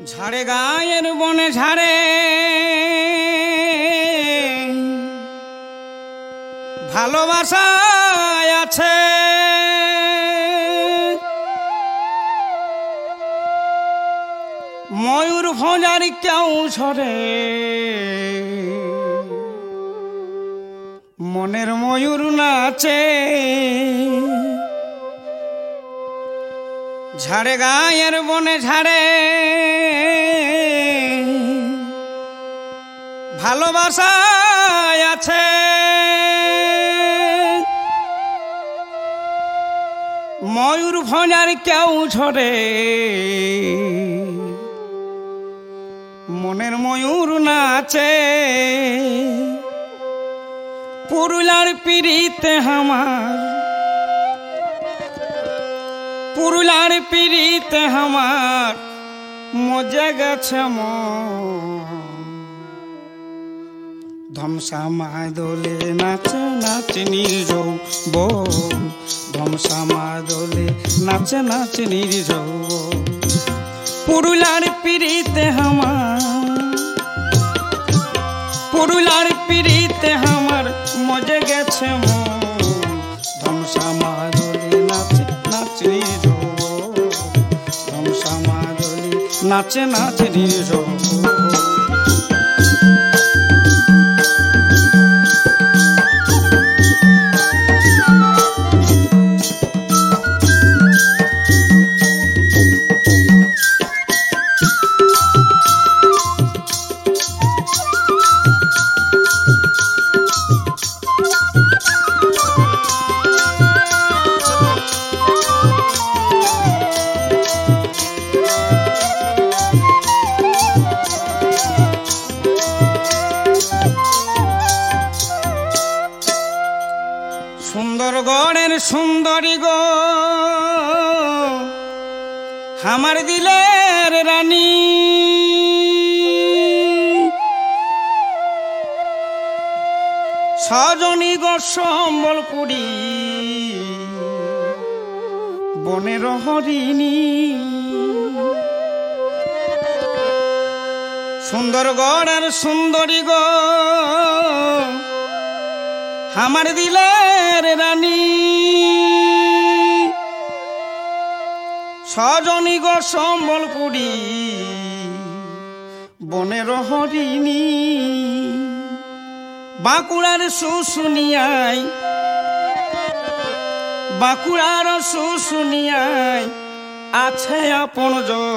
ঝাড়ে গায়ের বনে ঝাড়ে ভালোবাসা আছে, ময়ূর ভোজার কেউ ঝরে মনের ময়ূর নাচে। ঝাড়ে গায়ের বনে ঝাড়ে ভালোবাসা আছে, ময়ূর ভোজার কেউ ঝরে মনের ময়ূর নাচে। পুরুলার পিড়িতে আমার, পুরুলার পিড়িতে আমার মজে গেছে ধমসা মাদলে নাচে নাচে নির্যৌবন, ধমসা মাদলে নাচে নাচে নির্যৌবন। পুরুলার পিড়িতে আমার, পুরুলার পিড়িতে আমার মজে গেছে ধমসা মাদলে নাচে নাচে নির্যৌবন, ধমসা মাদলে নাচে নাচে নির্যৌবন। সুন্দরগড়ের সুন্দরী গো আমার দিলের রানী, সজনী গো সম্বলপুরী বনের হরিণী। সুন্দরগড়ের সুন্দরী গো আমার দিলের রানী, সজনী গো সম্বলপুরী বনের হরিণী। বাঁকুড়ার শুশুনিয়ায়, বাঁকুড়ার শুশুনিয়ায় আছে আপন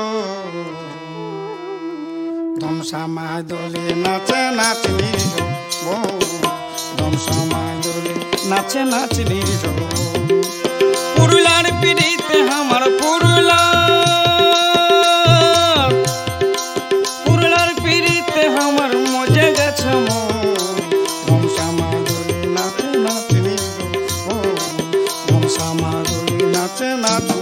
ধমসা মাদলে নাচে নাচে ধমসা মাদলে নাচে নাচে পুরুলার পিড়িতে আমার, পুরুলার পিড়িতে আমার মজে গেছে ধমসা মাদলে নাচে নাচে ধমসা মাদলে নাচে নাচে।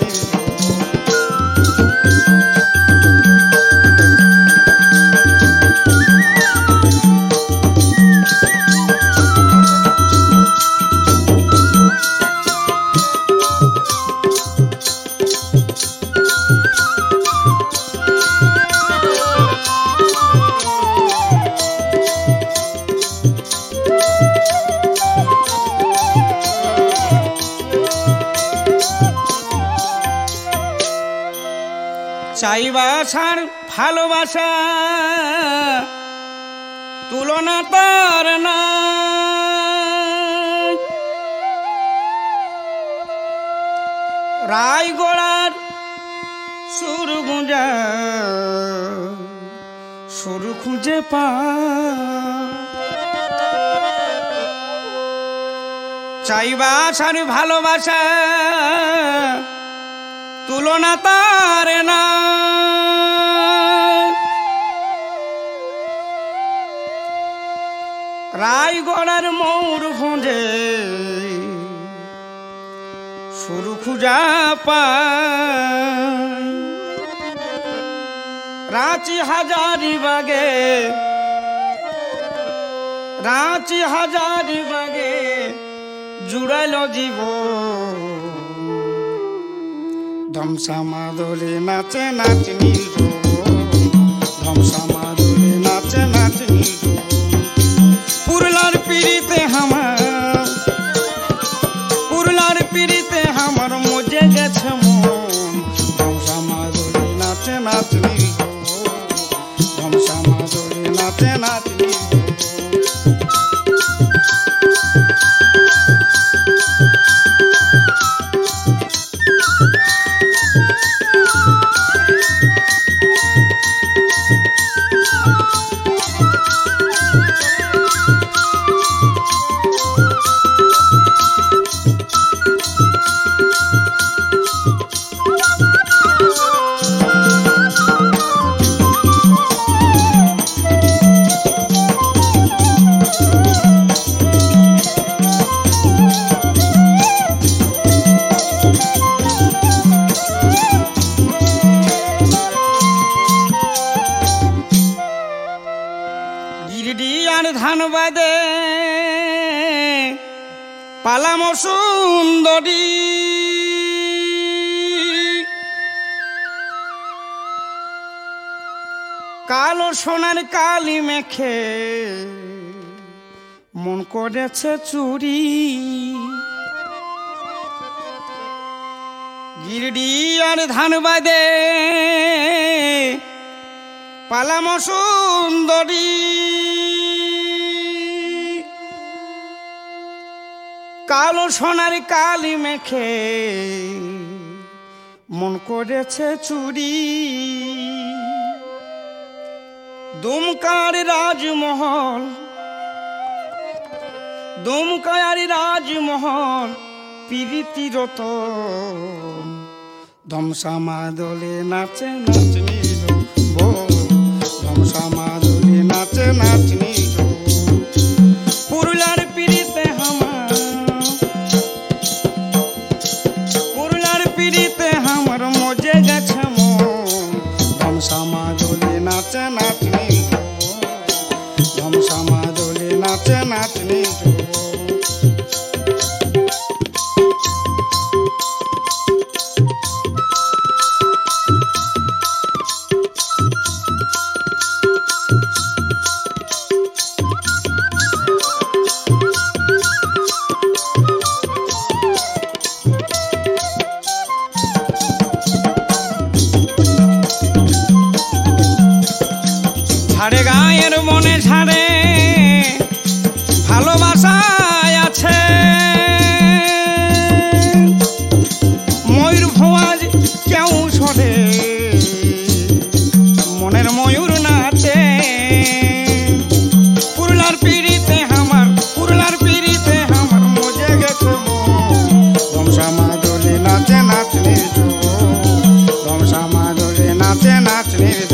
চাইবাসার ভালোবাসা তুলনা তার না, রায়গড়ার সুর গুঁজা সুর খুঁজে পা। চাইবাসার ভালোবাসা তুলনা তার না, রায়গড়ার ময়ূর ভোঁজে সুর খুঁজা পায়। রাঁচি হাজারিবাগে, রাঁচি হাজারিবাগে জুড়াইল জীবন ধমসা মাদলে নাচে নাচ নীল ধমসামা দোলে নাচে নাচনি পুরলার পিড়িতে আমার মজে গেছে মন ধমসামা দোলে নাচে নাচনি ধমসামা দোলে নাচে নাচনি ধান বাদে পালাম সুন্দরী কালো সোনার কালি মেখে মন করেছে চুরি গিরডি আর ধান বাদে পালাম সুন্দরী কালো সোনার কালি মেখে মন করেছে চুরি দুমকার রাজমহল প্রীতিরত ধমসামা দোলে নাচে নাচনি ধমসামা দোলে নাচে নাচনি পুরুলার পিড়িতে আমার মজে গেছে মন ধমসামা দোলে নাচে নাচনি ধমসামা দোলে নাচে নাচনি ঝাড়ে গায়ের মনে ঝাড়ে ভালোবাসায় আছে ময়ূর ভোয়াজ কেউ সরে মনের ময়ূর নাচে পুরলার পিড়িতে আমার মজে গেছে ধমসামা দোলে নাচে নাচনি ধমসামা দোলে নাচে নাচনি